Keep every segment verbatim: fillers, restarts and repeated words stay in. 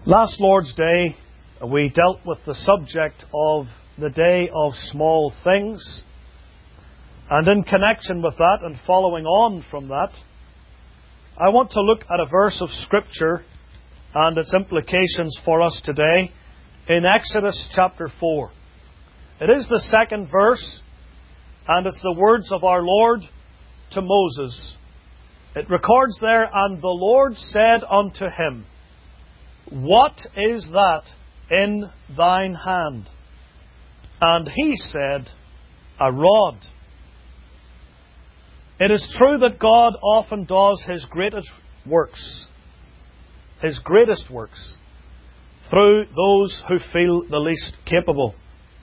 Last Lord's Day, we dealt with the subject of the Day of Small Things. And in connection with that, and following on from that, I want to look at a verse of Scripture and its implications for us today in Exodus chapter four. It is the second verse, and it's the words of our Lord to Moses. It records there, "And the Lord said unto him, What is that in thine hand? And he said, A rod." It is true that God often does His greatest works, His greatest works, through those who feel the least capable.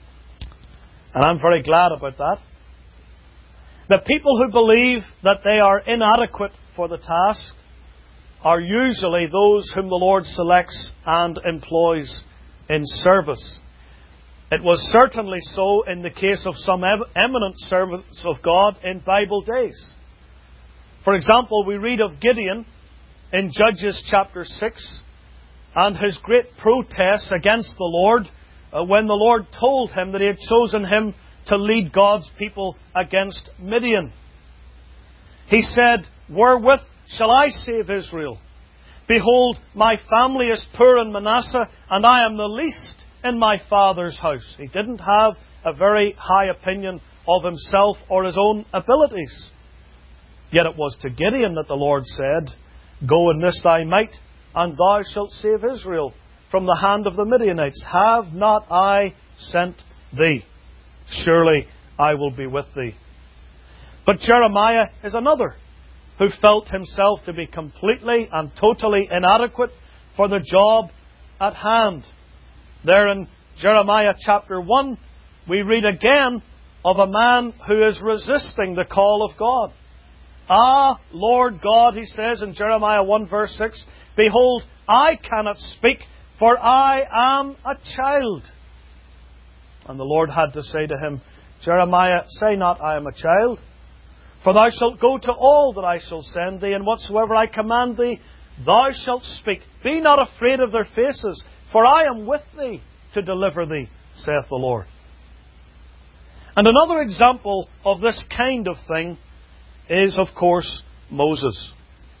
And I'm very glad about that. The people who believe that they are inadequate for the task are usually those whom the Lord selects and employs in service. It was certainly so in the case of some eminent servants of God in Bible days. For example, we read of Gideon in Judges chapter six and his great protest against the Lord uh, when the Lord told him that He had chosen him to lead God's people against Midian. He said, "Wherewith shall I save Israel? Behold, my family is poor in Manasseh, and I am the least in my father's house." He didn't have a very high opinion of himself or his own abilities. Yet it was to Gideon that the Lord said, "Go in this thy might, and thou shalt save Israel from the hand of the Midianites. Have not I sent thee? Surely I will be with thee." But Jeremiah is another who felt himself to be completely and totally inadequate for the job at hand. There in Jeremiah chapter one, we read again of a man who is resisting the call of God. "Ah, Lord God," he says in Jeremiah one verse six, "Behold, I cannot speak, for I am a child." And the Lord had to say to him, "Jeremiah, say not, I am a child. For thou shalt go to all that I shall send thee, and whatsoever I command thee, thou shalt speak. Be not afraid of their faces, for I am with thee to deliver thee, saith the Lord." And another example of this kind of thing is, of course, Moses.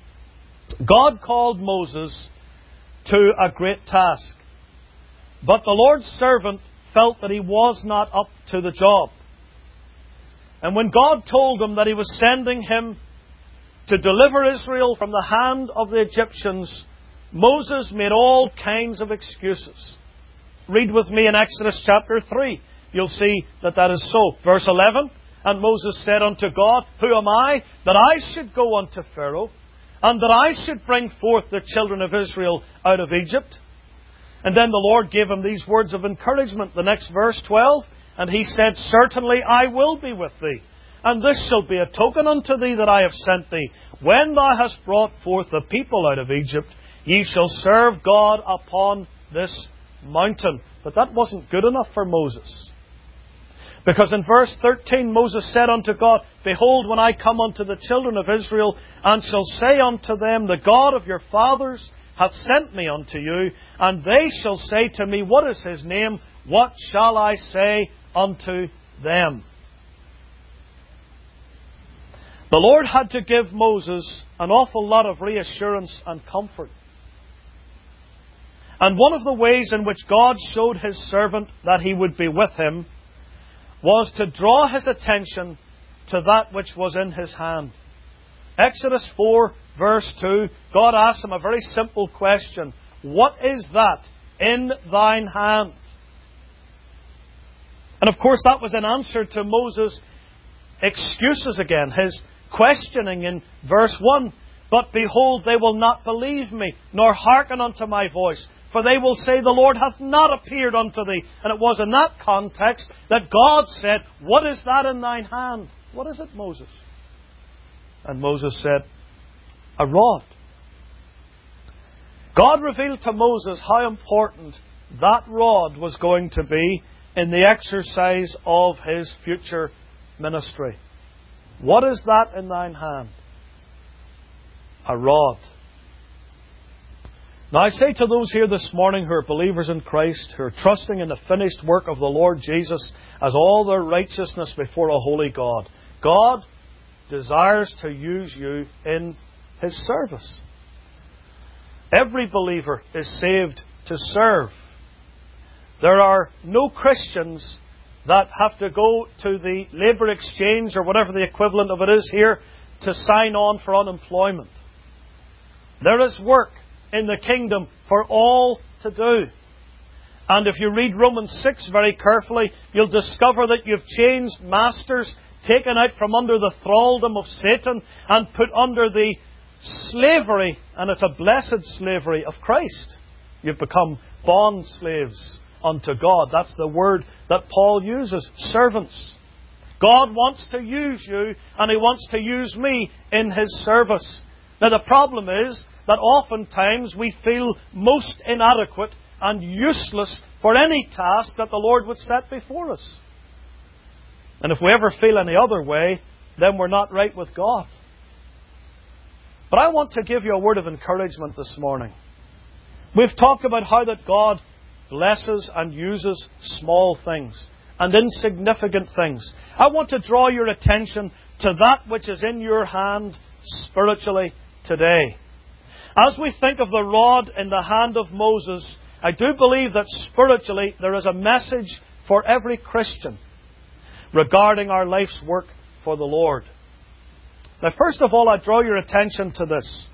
God called Moses to a great task, but the Lord's servant felt that he was not up to the job. And when God told him that He was sending him to deliver Israel from the hand of the Egyptians, Moses made all kinds of excuses. Read with me in Exodus chapter three. You'll see that that is so. Verse eleven, "And Moses said unto God, Who am I, that I should go unto Pharaoh, and that I should bring forth the children of Israel out of Egypt?" And then the Lord gave him these words of encouragement. The next verse, twelve, "And he said, Certainly I will be with thee, and this shall be a token unto thee that I have sent thee. When thou hast brought forth the people out of Egypt, ye shall serve God upon this mountain." But that wasn't good enough for Moses. Because in verse thirteen, Moses said unto God, "Behold, when I come unto the children of Israel, and shall say unto them, The God of your fathers hath sent me unto you, and they shall say to me, What is His name? What shall I say unto them?" The Lord had to give Moses an awful lot of reassurance and comfort. And one of the ways in which God showed His servant that He would be with him was to draw his attention to that which was in his hand. Exodus four verse two, God asked him a very simple question. "What is that in thine hand?" And of course that was an answer to Moses' excuses again, his questioning in verse one. "But behold, they will not believe me, nor hearken unto my voice. For they will say, The Lord hath not appeared unto thee." And it was in that context that God said, "What is that in thine hand?" "What is it, Moses?" And Moses said, "A rod." God revealed to Moses how important that rod was going to be in the exercise of his future ministry. "What is that in thine hand?" "A rod." Now I say to those here this morning who are believers in Christ, who are trusting in the finished work of the Lord Jesus as all their righteousness before a holy God, God desires to use you in His service. Every believer is saved to serve. There are no Christians that have to go to the labour exchange or whatever the equivalent of it is here to sign on for unemployment. There is work in the kingdom for all to do. And if you read Romans six very carefully, you'll discover that you've changed masters, taken out from under the thraldom of Satan and put under the slavery, and it's a blessed slavery, of Christ. You've become bond slaves unto God. That's the word that Paul uses. Servants. God wants to use you, and He wants to use me in His service. Now the problem is that oftentimes we feel most inadequate and useless for any task that the Lord would set before us. And if we ever feel any other way, then we're not right with God. But I want to give you a word of encouragement this morning. We've talked about how that God blesses and uses small things and insignificant things. I want to draw your attention to that which is in your hand spiritually today. As we think of the rod in the hand of Moses, I do believe that spiritually there is a message for every Christian regarding our life's work for the Lord. Now, first of all, I draw your attention to this.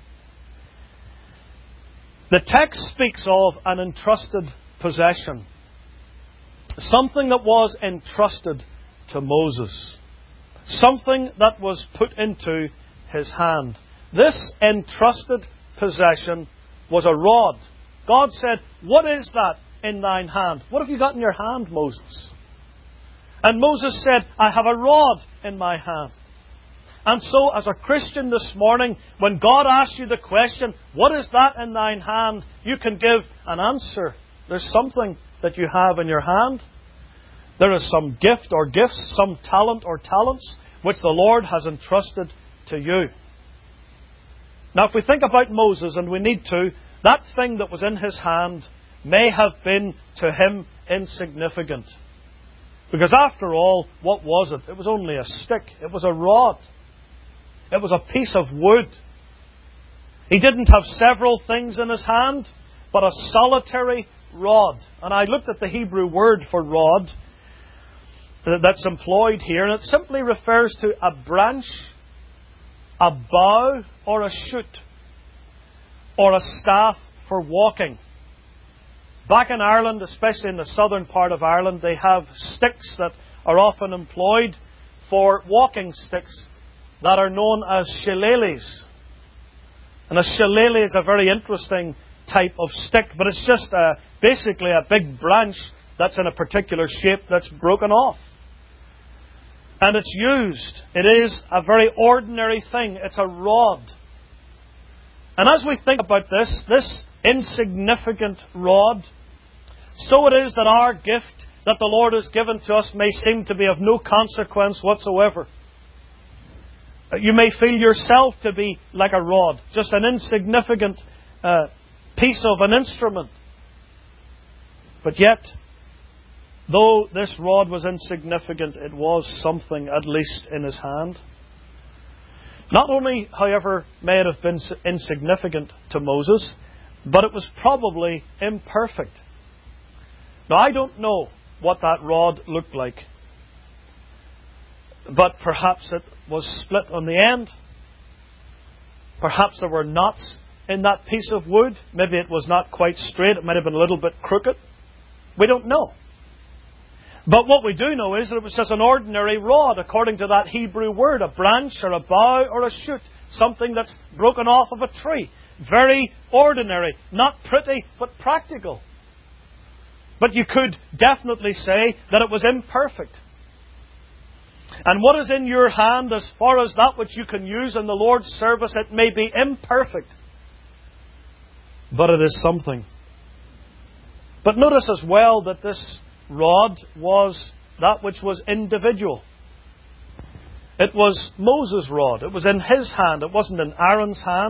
The text speaks of an entrusted possession. Something that was entrusted to Moses. Something that was put into his hand. This entrusted possession was a rod. God said, "What is that in thine hand?" What have you got in your hand, Moses? And Moses said, "I have a rod in my hand." And so, as a Christian this morning, when God asks you the question, "What is that in thine hand?" you can give an answer. There's something that you have in your hand. There is some gift or gifts, some talent or talents, which the Lord has entrusted to you. Now, if we think about Moses, and we need to, that thing that was in his hand may have been to him insignificant. Because after all, what was it? It was only a stick. It was a rod. It was a piece of wood. He didn't have several things in his hand, but a solitary rod. And I looked at the Hebrew word for rod that's employed here, and it simply refers to a branch, a bough, or a shoot, or a staff for walking. Back in Ireland, especially in the southern part of Ireland, they have sticks that are often employed for walking sticks that are known as shillelaghs. And a shillelagh is a very interesting type of stick, but it's just a, basically a big branch that's in a particular shape that's broken off. And it's used. It is a very ordinary thing. It's a rod. And as we think about this, this insignificant rod, so it is that our gift that the Lord has given to us may seem to be of no consequence whatsoever. You may feel yourself to be like a rod, just an insignificant uh, piece of an instrument. But yet, though this rod was insignificant, it was something at least in his hand. Not only, however, may it have been insignificant to Moses, but it was probably imperfect. Now, I don't know what that rod looked like, but perhaps it was split on the end. Perhaps there were knots in that piece of wood. Maybe it was not quite straight. It might have been a little bit crooked. We don't know. But what we do know is that it was just an ordinary rod, according to that Hebrew word, a branch or a bough or a shoot, something that's broken off of a tree. Very ordinary, not pretty, but practical. But you could definitely say that it was imperfect. And what is in your hand, as far as that which you can use in the Lord's service, it may be imperfect, but it is something. But notice as well that this rod was that which was individual. It was Moses' rod. It was in his hand. It wasn't in Aaron's hand.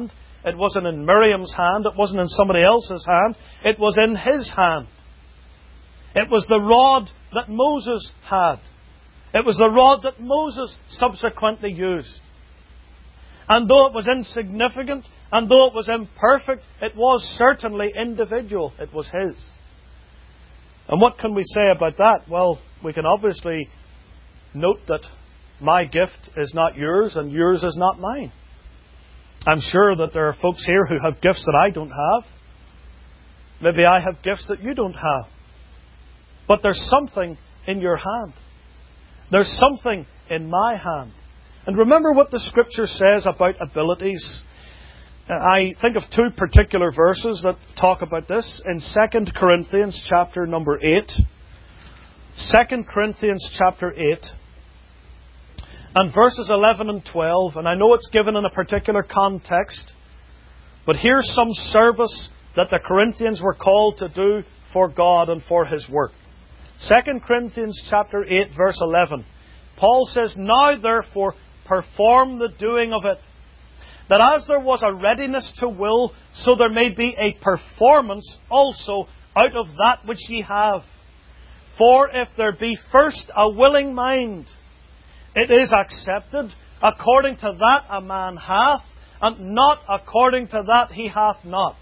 It wasn't in Miriam's hand. It wasn't in somebody else's hand. It was in His hand. It was the rod that Moses had. It was the rod that Moses subsequently used. And though it was insignificant, and though it was imperfect, it was certainly individual. It was His. And what can we say about that? Well, we can obviously note that my gift is not yours and yours is not mine. I'm sure that there are folks here who have gifts that I don't have. Maybe I have gifts that you don't have. But there's something in your hand. There's something in my hand. And remember what the Scripture says about abilities. I think of two particular verses that talk about this. In Second Corinthians chapter number eight. Second Corinthians chapter eight. And verses eleven and twelve. And I know it's given in a particular context. But here's some service that the Corinthians were called to do for God and for His work. Second Corinthians chapter eight verse eleven. Paul says, "Now therefore perform the doing of it, that as there was a readiness to will, so there may be a performance also out of that which ye have. For if there be first a willing mind, it is accepted according to that a man hath, and not according to that he hath not."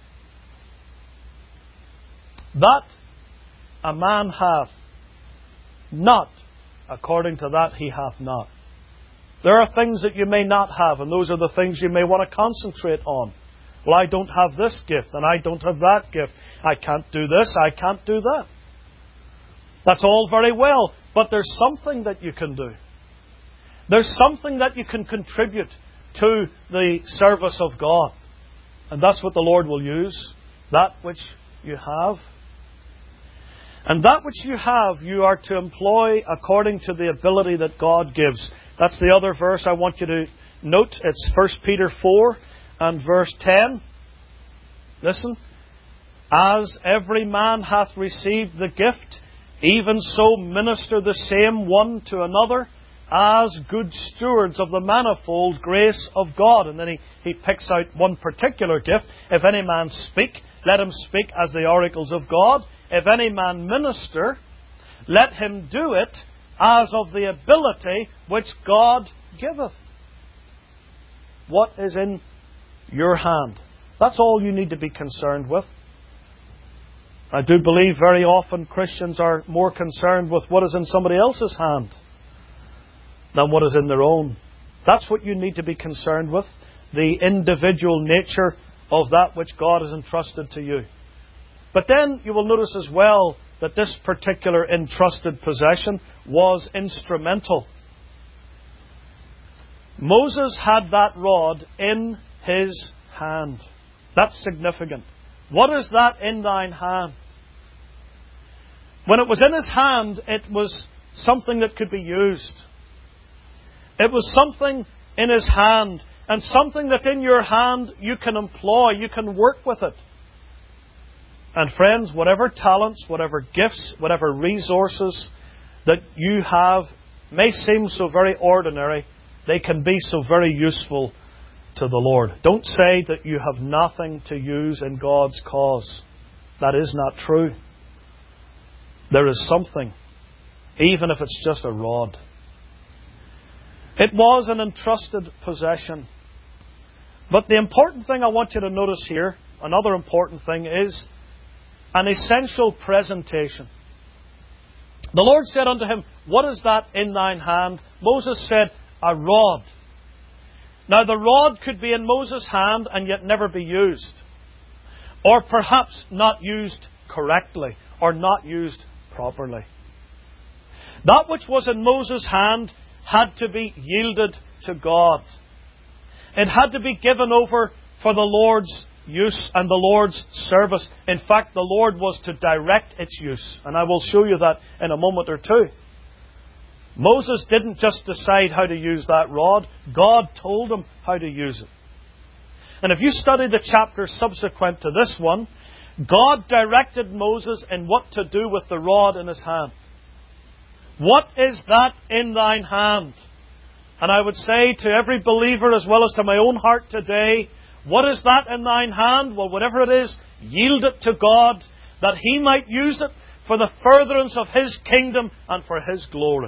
That a man hath, not according to that he hath not. There are things that you may not have, and those are the things you may want to concentrate on. Well, I don't have this gift, and I don't have that gift. I can't do this, I can't do that. That's all very well, but there's something that you can do. There's something that you can contribute to the service of God. And that's what the Lord will use. That which you have. And that which you have, you are to employ according to the ability that God gives. That's the other verse I want you to note. It's First Peter four and verse ten. Listen. "As every man hath received the gift, even so minister the same one to another, as good stewards of the manifold grace of God." And then he, he picks out one particular gift. "If any man speak, let him speak as the oracles of God. If any man minister, let him do it as of the ability which God giveth." What is in your hand? That's all you need to be concerned with. I do believe very often Christians are more concerned with what is in somebody else's hand than what is in their own. That's what you need to be concerned with. The individual nature of that which God has entrusted to you. But then you will notice as well that this particular entrusted possession was instrumental. Moses had that rod in his hand. That's significant. What is that in thine hand? When it was in his hand, it was something that could be used. It was something in his hand, and something that's in your hand you can employ, you can work with it. And friends, whatever talents, whatever gifts, whatever resources that you have may seem so very ordinary, they can be so very useful to the Lord. Don't say that you have nothing to use in God's cause. That is not true. There is something, even if it's just a rod. It was an entrusted possession. But the important thing I want you to notice here, another important thing, is an essential presentation. The Lord said unto him, "What is that in thine hand?" Moses said, "A rod." Now the rod could be in Moses' hand and yet never be used. Or perhaps not used correctly, or not used properly. That which was in Moses' hand had to be yielded to God. It had to be given over for the Lord's use and the Lord's service. In fact, the Lord was to direct its use. And I will show you that in a moment or two. Moses didn't just decide how to use that rod. God told him how to use it. And if you study the chapter subsequent to this one, God directed Moses in what to do with the rod in his hand. What is that in thine hand? And I would say to every believer as well as to my own heart today, What is that in thine hand? Well, whatever it is, yield it to God, that He might use it for the furtherance of His kingdom and for His glory.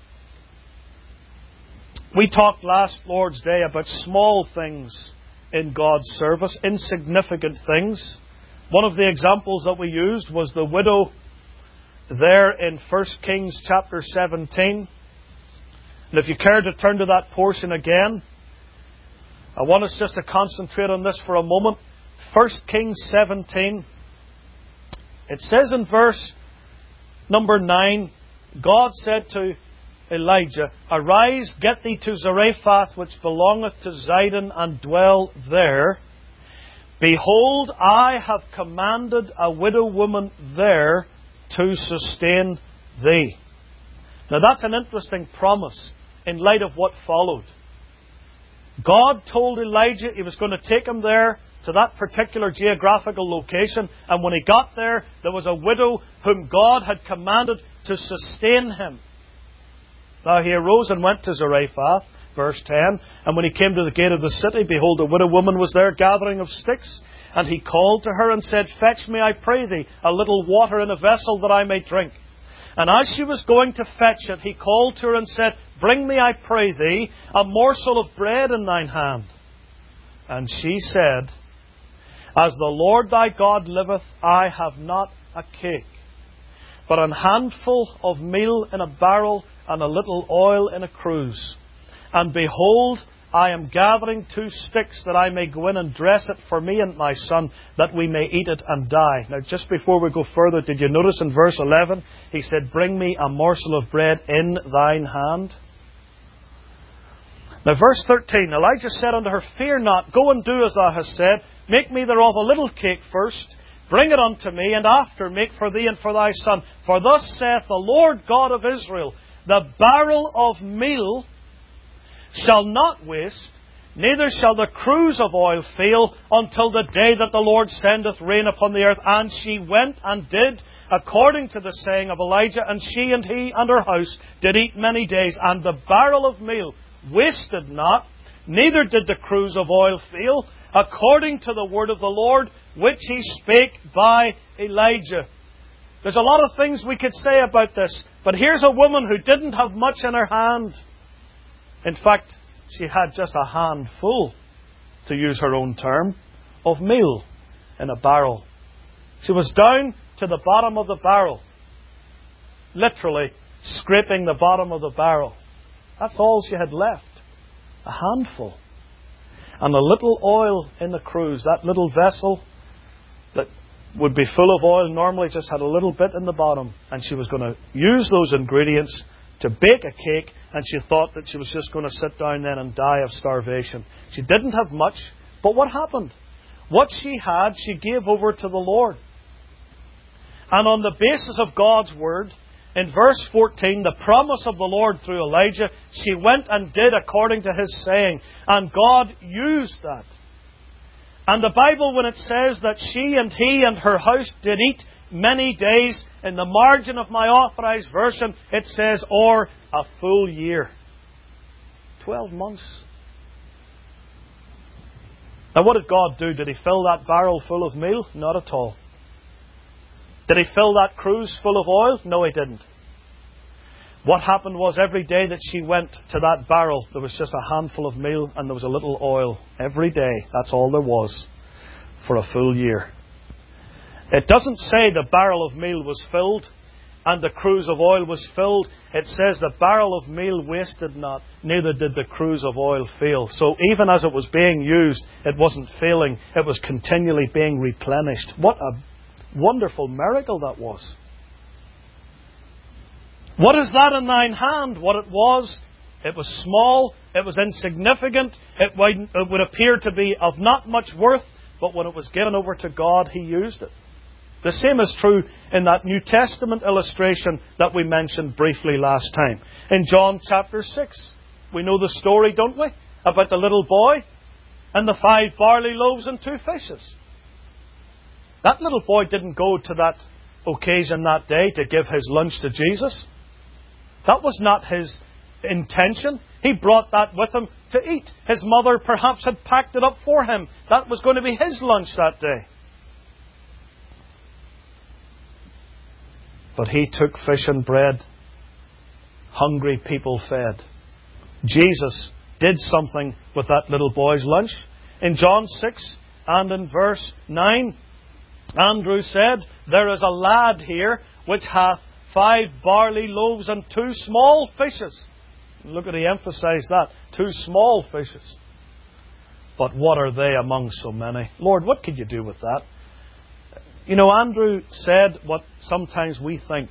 We talked last Lord's Day about small things in God's service, insignificant things. One of the examples that we used was the widow there in First Kings chapter seventeen. And if you care to turn to that portion again, I want us just to concentrate on this for a moment. First Kings seventeen. It says in verse number nine, God said to Elijah, Arise, get thee to Zarephath, which belongeth to Zidon, and dwell there. Behold, I have commanded a widow woman there to sustain thee. Now that's an interesting promise in light of what followed. God told Elijah He was going to take him there to that particular geographical location, and when he got there, there was a widow whom God had commanded to sustain him. Now he arose and went to Zarephath, verse ten, and when he came to the gate of the city, behold, a widow woman was there gathering of sticks. And he called to her and said, Fetch me, I pray thee, a little water in a vessel that I may drink. And as she was going to fetch it, he called to her and said, Bring me, I pray thee, a morsel of bread in thine hand. And she said, As the Lord thy God liveth, I have not a cake, but an handful of meal in a barrel, and a little oil in a cruse. And behold, I am gathering two sticks, that I may go in and dress it for me and my son, that we may eat it and die. Now, just before we go further, did you notice in verse eleven, he said, Bring me a morsel of bread in thine hand? Now, verse thirteen, Elijah said unto her, Fear not, go and do as thou hast said. Make me thereof a little cake first, bring it unto me, and after make for thee and for thy son. For thus saith the Lord God of Israel, The barrel of meal shall not waste, neither shall the cruse of oil fail, until the day that the Lord sendeth rain upon the earth. And she went and did according to the saying of Elijah, and she and he and her house did eat many days. And the barrel of meal wasted not, neither did the cruse of oil fail, according to the word of the Lord, which he spake by Elijah. There's a lot of things we could say about this, but here's a woman who didn't have much in her hand. In fact, she had just a handful, to use her own term, of meal in a barrel. She was down to the bottom of the barrel, literally scraping the bottom of the barrel. That's all she had left. A handful. And a little oil in the cruse. That little vessel that would be full of oil normally just had a little bit in the bottom. And she was going to use those ingredients to bake a cake, and she thought that she was just going to sit down then and die of starvation. She didn't have much, but what happened? What she had, she gave over to the Lord. And on the basis of God's word, in verse fourteen, the promise of the Lord through Elijah, she went and did according to His saying, and God used that. And the Bible, when it says that she and he and her house did eat many days, in the margin of my authorized version, it says, or a full year. Twelve months. Now what did God do? Did He fill that barrel full of meal? Not at all. Did He fill that cruse full of oil? No, He didn't. What happened was, every day that she went to that barrel, there was just a handful of meal and there was a little oil. Every day. That's all there was for a full year. It doesn't say the barrel of meal was filled and the cruse of oil was filled. It says the barrel of meal wasted not, neither did the cruse of oil fail. So even as it was being used, it wasn't failing. It was continually being replenished. What a wonderful miracle that was. What is that in thine hand? What it was, it was small, it was insignificant, it would, it would appear to be of not much worth, but when it was given over to God, He used it. The same is true in that New Testament illustration that we mentioned briefly last time. In John chapter six, we know the story, don't we? About the little boy and the five barley loaves and two fishes. That little boy didn't go to that occasion that day to give his lunch to Jesus. That was not his intention. He brought that with him to eat. His mother perhaps had packed it up for him. That was going to be his lunch that day. But he took fish and bread. Hungry people fed. Jesus did something with that little boy's lunch. In John six and in verse nine, Andrew said, "There is a lad here which hath five barley loaves and two small fishes." Look at, he emphasized that. Two small fishes. But what are they among so many? Lord, what could you do with that? You know, Andrew said what sometimes we think.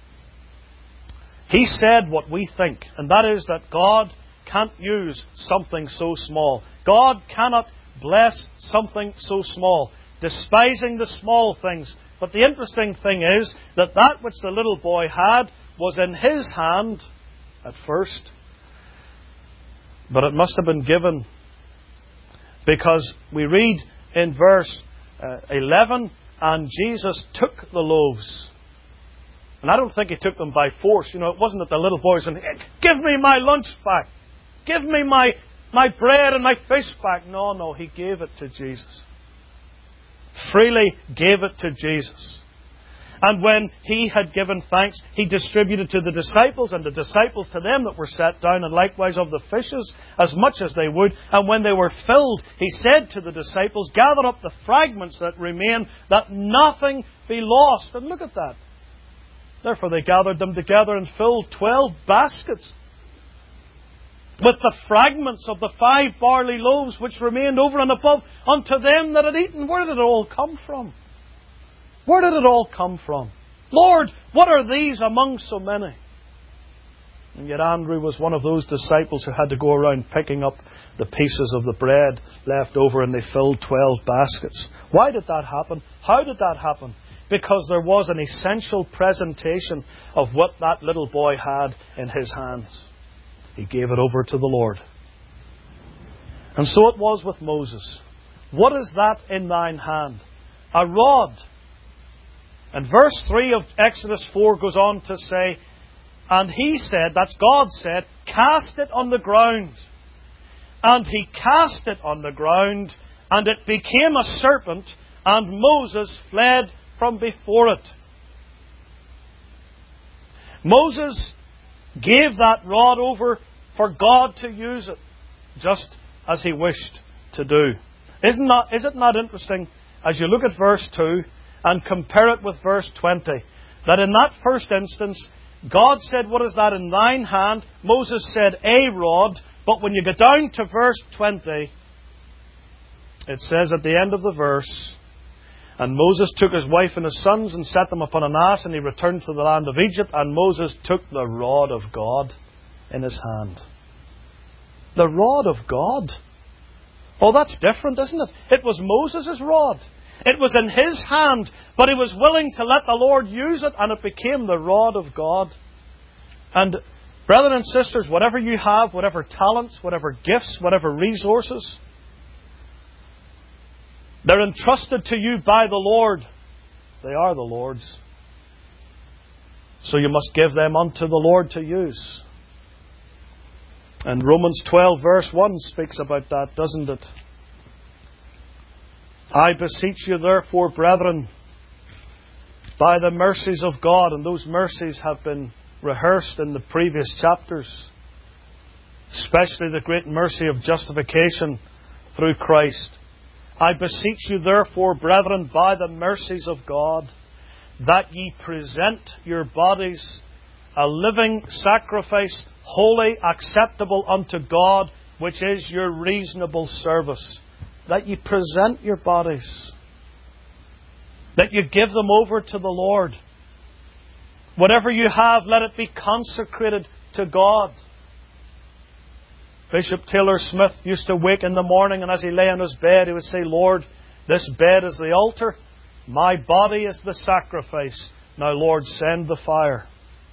He said what we think, and that is that God can't use something so small. God cannot bless something so small, despising the small things. But the interesting thing is that that which the little boy had was in his hand at first. But it must have been given, because we read in verse uh, eleven, and Jesus took the loaves. And I don't think he took them by force. You know, it wasn't that the little boy said, "Give me my lunch back. Give me my, my bread and my fish back." No, no, he gave it to Jesus. Freely gave it to Jesus. And when he had given thanks, he distributed to the disciples, and the disciples to them that were set down, and likewise of the fishes, as much as they would. And when they were filled, he said to the disciples, "Gather up the fragments that remain, that nothing be lost." And look at that. Therefore they gathered them together and filled twelve baskets with the fragments of the five barley loaves which remained over and above unto them that had eaten. Where did it all come from? Where did it all come from? Lord, what are these among so many? And yet Andrew was one of those disciples who had to go around picking up the pieces of the bread left over, and they filled twelve baskets. Why did that happen? How did that happen? Because there was an essential presentation of what that little boy had in his hands. He gave it over to the Lord. And so it was with Moses. What is that in thine hand? A rod. And verse three of Exodus four goes on to say, "And he said," that's God said, "cast it on the ground." And he cast it on the ground, and it became a serpent, and Moses fled from before it. Moses gave that rod over for God to use it, just as he wished to do. Isn't that, is it not interesting, as you look at verse two and compare it with verse twenty, that in that first instance, God said, "What is that in thine hand?" Moses said, "A rod." But when you get down to verse twenty, it says at the end of the verse, "And Moses took his wife and his sons and set them upon an ass, and he returned to the land of Egypt. And Moses took the rod of God in his hand." The rod of God. Oh, that's different, isn't it? It was Moses' rod. It was in his hand, but he was willing to let the Lord use it, and it became the rod of God. And brethren and sisters, whatever you have, whatever talents, whatever gifts, whatever resources, they're entrusted to you by the Lord. They are the Lord's. So you must give them unto the Lord to use. And Romans twelve verse one speaks about that, doesn't it? "I beseech you therefore, brethren, by the mercies of God," and those mercies have been rehearsed in the previous chapters, especially the great mercy of justification through Christ. "I beseech you therefore, brethren, by the mercies of God, that ye present your bodies a living sacrifice, holy, acceptable unto God, which is your reasonable service." That you present your bodies. That you give them over to the Lord. Whatever you have, let it be consecrated to God. Bishop Taylor Smith used to wake in the morning, and as he lay on his bed, he would say, "Lord, this bed is the altar. My body is the sacrifice. Now, Lord, send the fire."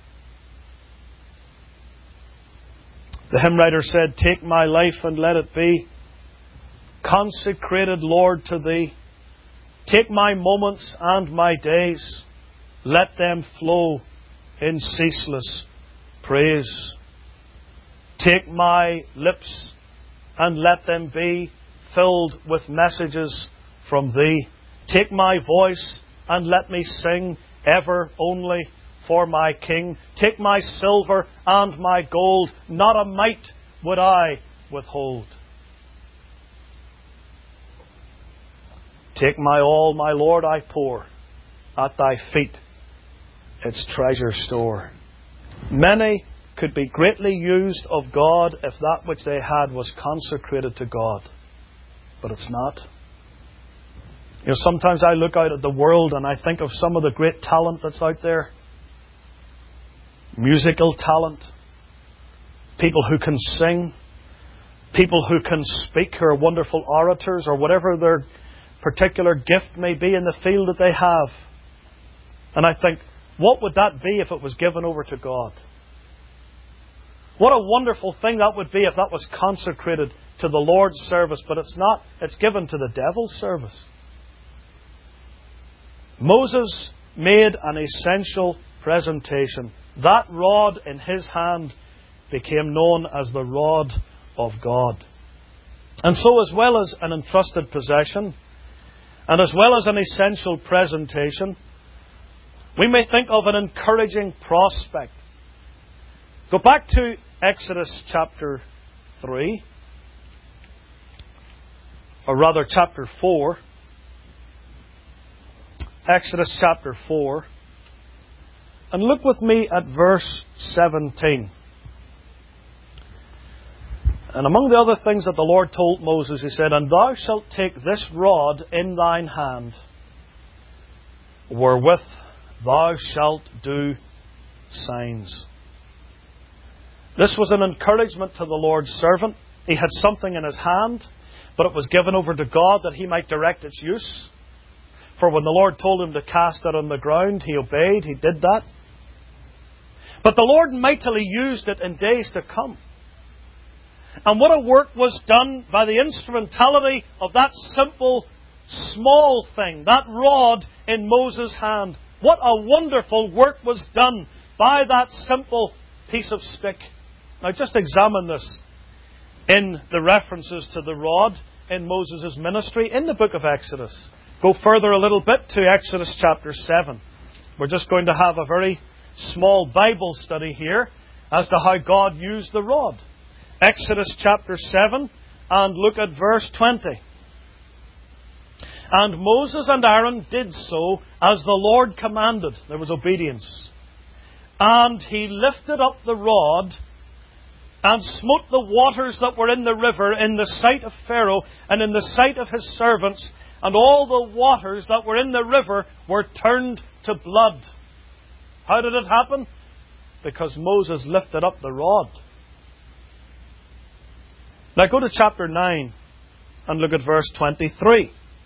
The hymn writer said, "Take my life and let it be consecrated, Lord, to Thee. Take my moments and my days. Let them flow in ceaseless praise." Take my lips and let them be filled with messages from Thee. Take my voice and let me sing ever only for my King. Take my silver and my gold, not a mite would I withhold. Take my all, my Lord, I pour at Thy feet its treasure store. Many could be greatly used of God if that which they had was consecrated to God. But it's not. You know, sometimes I look out at the world and I think of some of the great talent that's out there. Musical talent. People who can sing. People who can speak, who are wonderful orators, or whatever their particular gift may be in the field that they have. And I think, what would that be if it was given over to God? What a wonderful thing that would be if that was consecrated to the Lord's service, but it's not. It's given to the devil's service. Moses made an essential presentation. That rod in his hand became known as the rod of God. And so, as well as an entrusted possession, and as well as an essential presentation, we may think of an encouraging prospect. Go back to Exodus chapter three, or rather chapter four. Exodus chapter four. And look with me at verse seventeen. And among the other things that the Lord told Moses, He said, And thou shalt take this rod in thine hand, wherewith thou shalt do signs. This was an encouragement to the Lord's servant. He had something in his hand, but it was given over to God that He might direct its use. For when the Lord told him to cast it on the ground, he obeyed, he did that. But the Lord mightily used it in days to come. And what a work was done by the instrumentality of that simple, small thing, that rod in Moses' hand. What a wonderful work was done by that simple piece of stick. Now just examine this in the references to the rod in Moses' ministry in the book of Exodus. Go further a little bit to Exodus chapter seven. We're just going to have a very small Bible study here as to how God used the rod. Exodus chapter seven, and look at verse twenty. And Moses and Aaron did so as the Lord commanded. There was obedience. And he lifted up the rod and smote the waters that were in the river in the sight of Pharaoh and in the sight of his servants, and all the waters that were in the river were turned to blood. How did it happen? Because Moses lifted up the rod. Now go to chapter nine and look at verse twenty-three.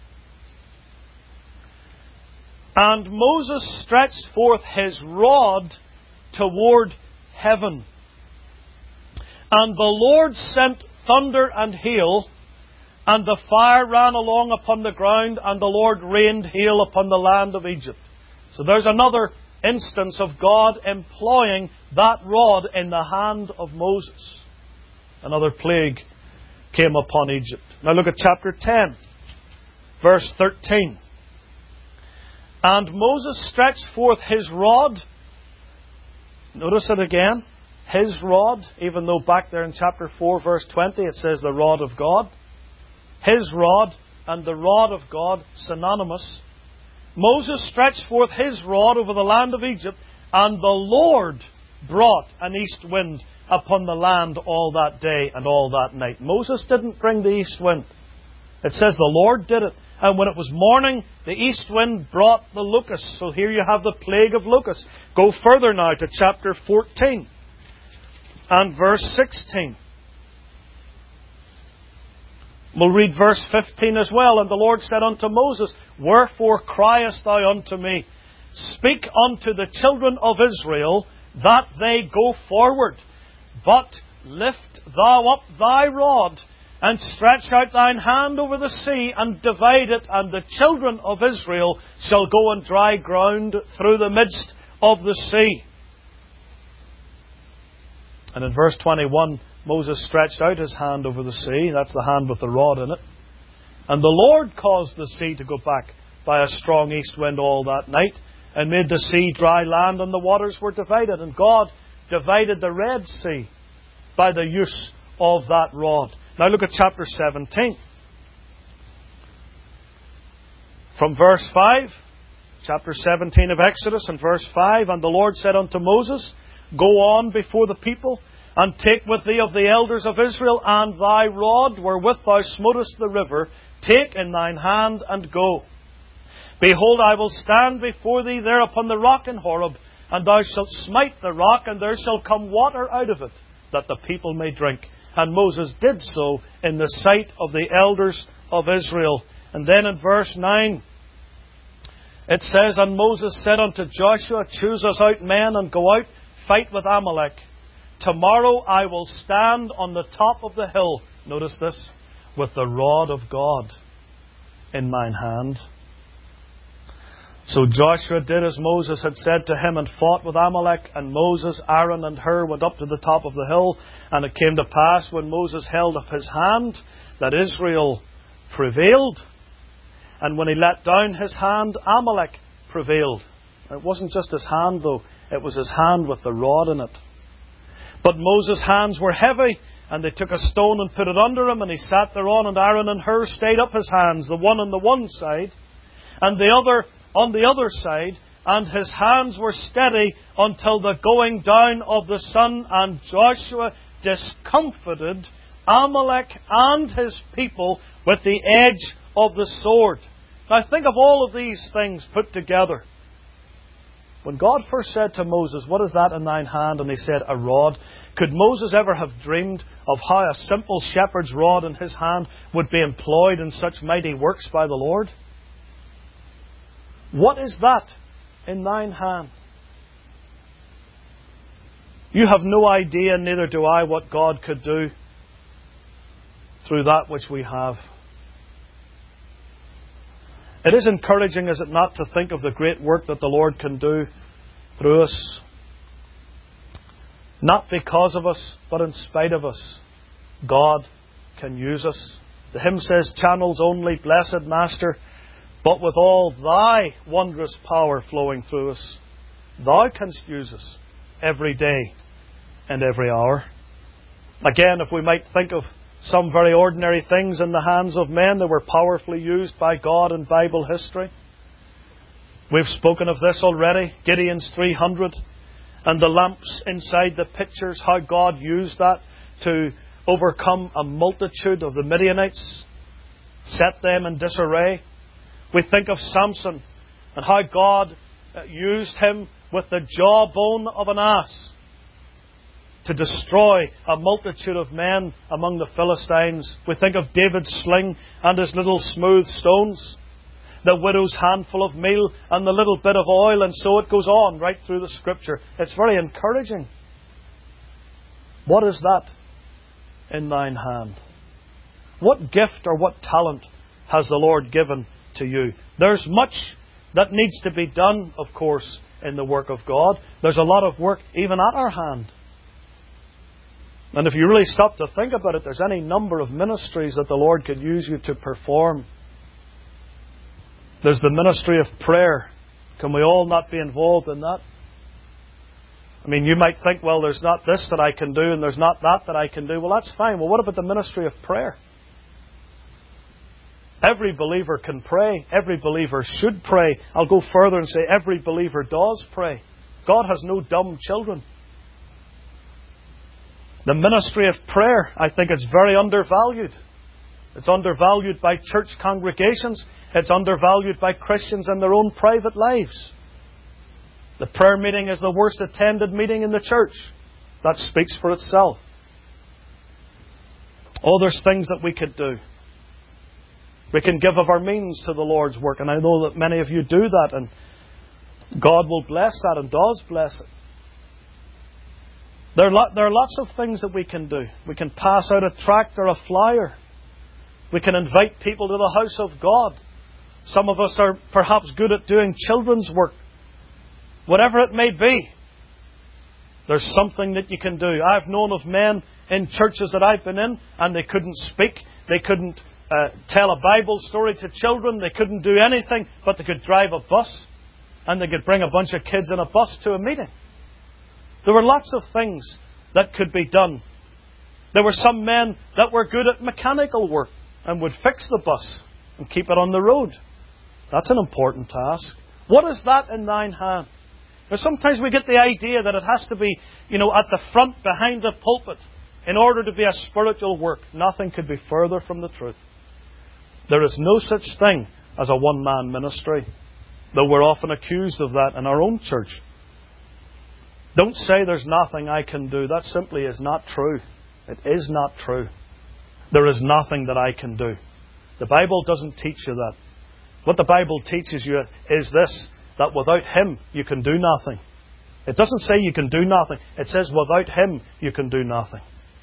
And Moses stretched forth his rod toward heaven. And the Lord sent thunder and hail, and the fire ran along upon the ground, and the Lord rained hail upon the land of Egypt. So there's another instance of God employing that rod in the hand of Moses. Another plague came upon Egypt. Now look at chapter ten, verse thirteen. And Moses stretched forth his rod. Notice it again. His rod, even though back there in chapter four, verse twenty, it says the rod of God. His rod and the rod of God, synonymous. Moses stretched forth his rod over the land of Egypt, and the Lord brought an east wind upon the land all that day and all that night. Moses didn't bring the east wind. It says the Lord did it. And when it was morning, the east wind brought the locusts. So here you have the plague of locusts. Go further now to chapter fourteen and verse sixteen. We'll read verse fifteen as well. And the Lord said unto Moses, Wherefore criest thou unto me? Speak unto the children of Israel that they go forward. But lift thou up thy rod, and stretch out thine hand over the sea, and divide it, and the children of Israel shall go on dry ground through the midst of the sea. And in verse twenty-one, Moses stretched out his hand over the sea. That's the hand with the rod in it. And the Lord caused the sea to go back by a strong east wind all that night, and made the sea dry land, and the waters were divided. And God divided the Red Sea by the use of that rod. Now look at chapter seventeen. From verse five, chapter seventeen of Exodus, and verse five, And the Lord said unto Moses, Go on before the people, and take with thee of the elders of Israel, and thy rod wherewith thou smotest the river, take in thine hand, and go. Behold, I will stand before thee there upon the rock in Horeb, and thou shalt smite the rock, and there shall come water out of it, that the people may drink. And Moses did so in the sight of the elders of Israel. And then in verse nine, it says, And Moses said unto Joshua, Choose us out men, and go out, fight with Amalek. Tomorrow I will stand on the top of the hill, notice this, with the rod of God in mine hand. So Joshua did as Moses had said to him, and fought with Amalek. And Moses, Aaron, and Hur went up to the top of the hill. And it came to pass, when Moses held up his hand, that Israel prevailed. And when he let down his hand, Amalek prevailed. It wasn't just his hand, though. It was his hand with the rod in it. But Moses' hands were heavy, and they took a stone and put it under him, and he sat thereon, and Aaron and Hur stayed up his hands, the one on the one side, and the other on the other side, and his hands were steady until the going down of the sun, and Joshua discomfited Amalek and his people with the edge of the sword. Now think of all of these things put together. When God first said to Moses, What is that in thine hand? And he said, A rod. Could Moses ever have dreamed of how a simple shepherd's rod in his hand would be employed in such mighty works by the Lord? What is that in thine hand? You have no idea, neither do I, what God could do through that which we have. It is encouraging, is it not, to think of the great work that the Lord can do through us. Not because of us, but in spite of us. God can use us. The hymn says, Channels only, blessed Master, but with all thy wondrous power flowing through us, thou canst use us every day and every hour. Again, if we might think of some very ordinary things in the hands of men that were powerfully used by God in Bible history. We've spoken of this already. Gideon's three hundred and the lamps inside the pitchers, how God used that to overcome a multitude of the Midianites, set them in disarray. We think of Samson and how God used him with the jawbone of an ass to destroy a multitude of men among the Philistines. We think of David's sling and his little smooth stones, the widow's handful of meal and the little bit of oil, and so it goes on right through the Scripture. It's very encouraging. What is that in thine hand? What gift or what talent has the Lord given to you? There's much that needs to be done, of course, in the work of God. There's a lot of work even at our hand. And if you really stop to think about it, there's any number of ministries that the Lord could use you to perform. There's the ministry of prayer. Can we all not be involved in that? I mean, you might think, well, there's not this that I can do and there's not that that I can do. Well, that's fine. Well, what about the ministry of prayer? Every believer can pray. Every believer should pray. I'll go further and say every believer does pray. God has no dumb children. The ministry of prayer, I think it's very undervalued. It's undervalued by church congregations. It's undervalued by Christians in their own private lives. The prayer meeting is the worst attended meeting in the church. That speaks for itself. Oh, there's things that we could do. We can give of our means to the Lord's work, and I know that many of you do that, and God will bless that and does bless it. There are, lot, there are lots of things that we can do. We can pass out a tract or a flyer. We can invite people to the house of God. Some of us are perhaps good at doing children's work. Whatever it may be, there's something that you can do. I've known of men in churches that I've been in, and they couldn't speak, they couldn't uh, tell a Bible story to children, they couldn't do anything, but they could drive a bus, and they could bring a bunch of kids in a bus to a meeting. There were lots of things that could be done. There were some men that were good at mechanical work and would fix the bus and keep it on the road. That's an important task. What is that in thine hand? Now, sometimes we get the idea that it has to be, you know, at the front, behind the pulpit, in order to be a spiritual work. Nothing could be further from the truth. There is no such thing as a one-man ministry, though we're often accused of that in our own church. Don't say there's nothing I can do. That simply is not true. It is not true. There is nothing that I can do. The Bible doesn't teach you that. What the Bible teaches you is this, that without Him you can do nothing. It doesn't say you can do nothing. It says without Him you can do nothing.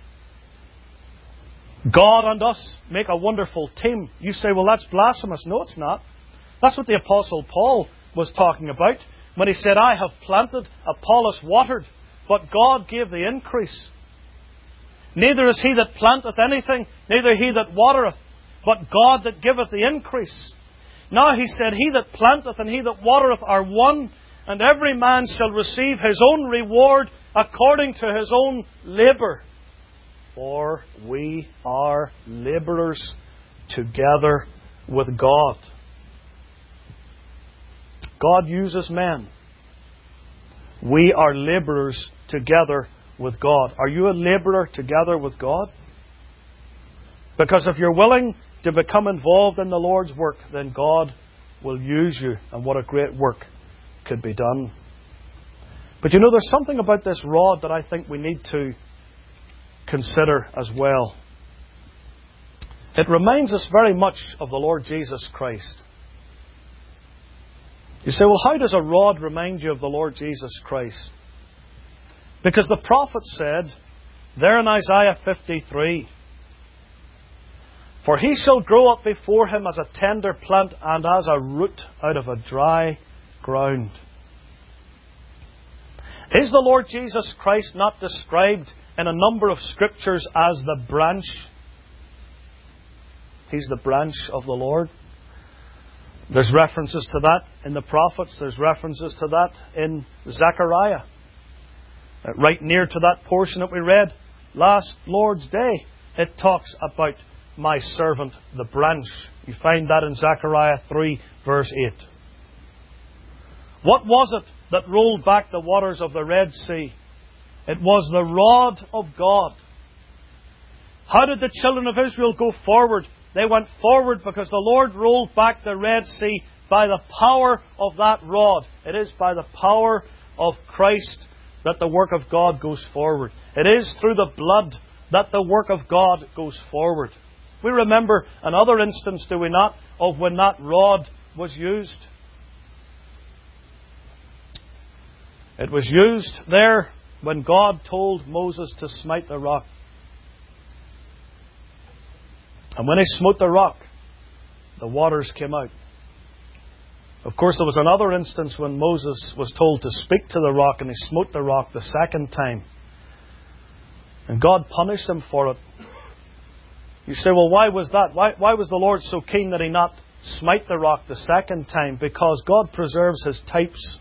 God and us make a wonderful team. You say, well, that's blasphemous. No, it's not. That's what the Apostle Paul was talking about when he said, I have planted, Apollos watered, but God gave the increase. Neither is he that planteth anything, neither he that watereth, but God that giveth the increase. Now he said, he that planteth and he that watereth are one, and every man shall receive his own reward according to his own labour. For we are labourers together with God. God uses men. We are labourers together with God. Are you a labourer together with God? Because if you're willing to become involved in the Lord's work, then God will use you, and what a great work could be done. But you know, there's something about this rod that I think we need to consider as well. It reminds us very much of the Lord Jesus Christ. You say, well, how does a rod remind you of the Lord Jesus Christ? Because the prophet said, there in Isaiah fifty-three, for he shall grow up before him as a tender plant and as a root out of a dry ground. Is the Lord Jesus Christ not described in a number of scriptures as the branch? He's the branch of the Lord. There's references to that in the prophets. There's references to that in Zechariah. Right near to that portion that we read last Lord's Day, it talks about my servant, the branch. You find that in Zechariah three, verse eight. What was it that rolled back the waters of the Red Sea? It was the rod of God. How did the children of Israel go forward? They went forward because the Lord rolled back the Red Sea by the power of that rod. It is by the power of Christ that the work of God goes forward. It is through the blood that the work of God goes forward. We remember another instance, do we not, of when that rod was used. It was used there when God told Moses to smite the rock. And when he smote the rock, the waters came out. Of course, there was another instance when Moses was told to speak to the rock, and he smote the rock the second time. And God punished him for it. You say, well, why was that? Why, why was the Lord so keen that he not smite the rock the second time? Because God preserves His types.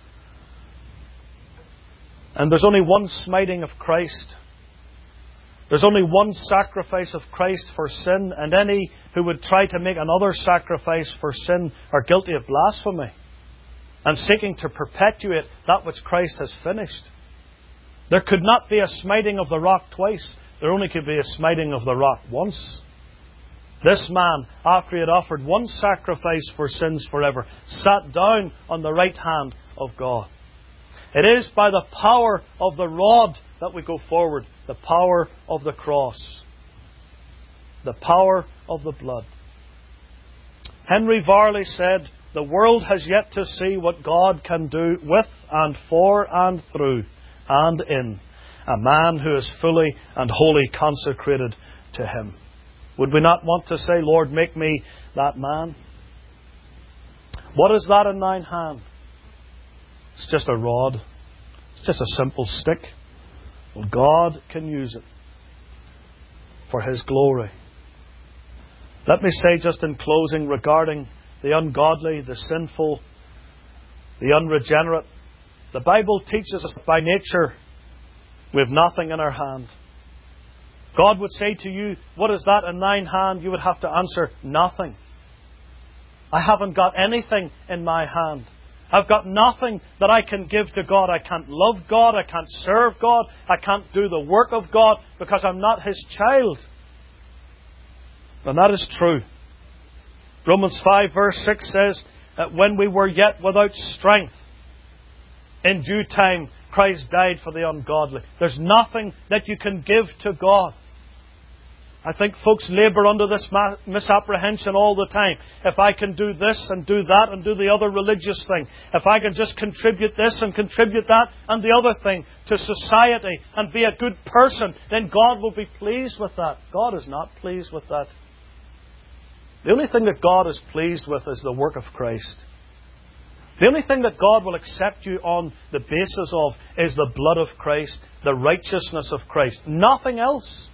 And there's only one smiting of Christ. There's only one sacrifice of Christ for sin, and any who would try to make another sacrifice for sin are guilty of blasphemy and seeking to perpetuate that which Christ has finished. There could not be a smiting of the rock twice. There only could be a smiting of the rock once. This man, after he had offered one sacrifice for sins forever, sat down on the right hand of God. It is by the power of the rod that we go forward. The power of the cross. The power of the blood. Henry Varley said, the world has yet to see what God can do with and for and through and in a man who is fully and wholly consecrated to Him. Would we not want to say, Lord, make me that man? What is that in thine hand? It's just a rod. It's just a simple stick. Well, God can use it. for His glory. Let me say just in closing regarding the ungodly, the sinful, the unregenerate. The Bible teaches us that by nature we have nothing in our hand. God would say to you, what is that in thine hand? You would have to answer, nothing. I haven't got anything in my hand. I've got nothing that I can give to God. I can't love God. I can't serve God. I can't do the work of God because I'm not His child. And that is true. Romans five verse six says that when we were yet without strength, in due time Christ died for the ungodly. There's nothing that you can give to God. I think folks labour under this misapprehension all the time. If I can do this and do that and do the other religious thing, if I can just contribute this and contribute that and the other thing to society and be a good person, then God will be pleased with that. God is not pleased with that. The only thing that God is pleased with is the work of Christ. The only thing that God will accept you on the basis of is the blood of Christ, the righteousness of Christ. Nothing else.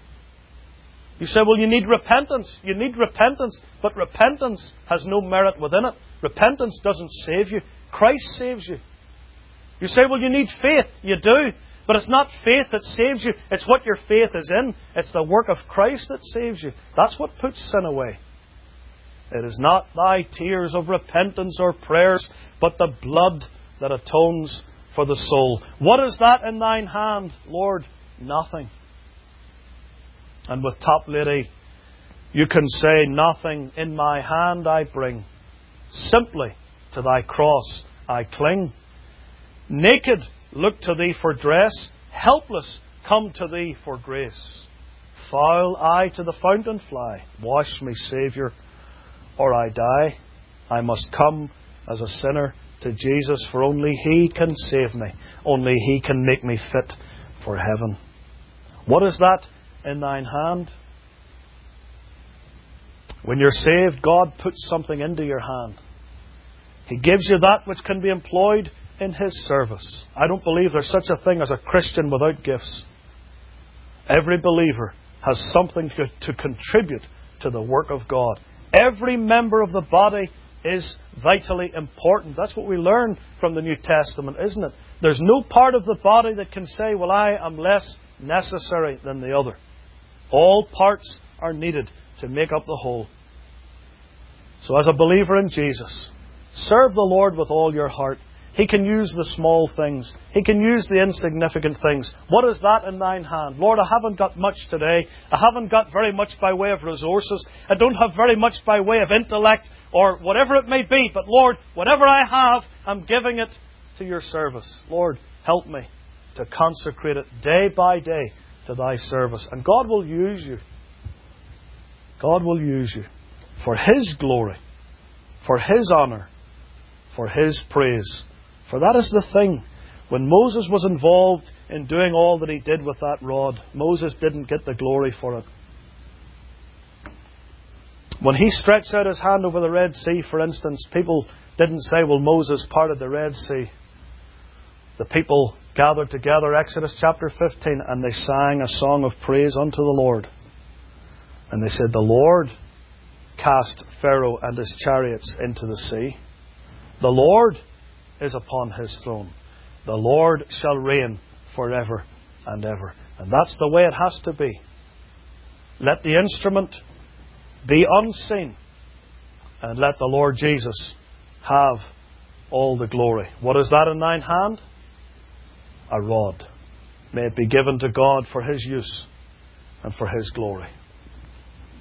You say, well, you need repentance. You need repentance. But repentance has no merit within it. Repentance doesn't save you. Christ saves you. You say, well, you need faith. You do. But it's not faith that saves you. It's what your faith is in. It's the work of Christ that saves you. That's what puts sin away. It is not thy tears of repentance or prayers, but the blood that atones for the soul. What is that in thine hand, Lord? Nothing. And with Toplady, you can say, nothing in my hand I bring. Simply to thy cross I cling. Naked, look to thee for dress. Helpless, come to thee for grace. Foul, I to the fountain fly. Wash me, Saviour, or I die. I must come as a sinner to Jesus, for only He can save me. Only He can make me fit for heaven. What is that in thine hand? When you're saved, God puts something into your hand. He gives you that which can be employed in His service. I don't believe there's such a thing as a Christian without gifts. Every believer has something to, to contribute to the work of God. Every member of the body is vitally important. That's what we learn from the New Testament, isn't it? There's no part of the body that can say, well, I am less necessary than the other. All parts are needed to make up the whole. So as a believer in Jesus, serve the Lord with all your heart. He can use the small things. He can use the insignificant things. What is that in thine hand? Lord, I haven't got much today. I haven't got very much by way of resources. I don't have very much by way of intellect or whatever it may be. But Lord, whatever I have, I'm giving it to your service. Lord, help me to consecrate it day by day to thy service. And God will use you. God will use you for His glory, for His honour, for His praise. For that is the thing. When Moses was involved in doing all that he did with that rod, Moses didn't get the glory for it. When he stretched out his hand over the Red Sea, for instance, people didn't say, well, Moses parted the Red Sea. The people gathered together, Exodus chapter fifteen, and they sang a song of praise unto the Lord. And they said, the Lord cast Pharaoh and his chariots into the sea. The Lord is upon His throne. The Lord shall reign forever and ever. And that's the way it has to be. Let the instrument be unseen, and let the Lord Jesus have all the glory. What is that in thine hand? A rod. May it be given to God for His use and for His glory.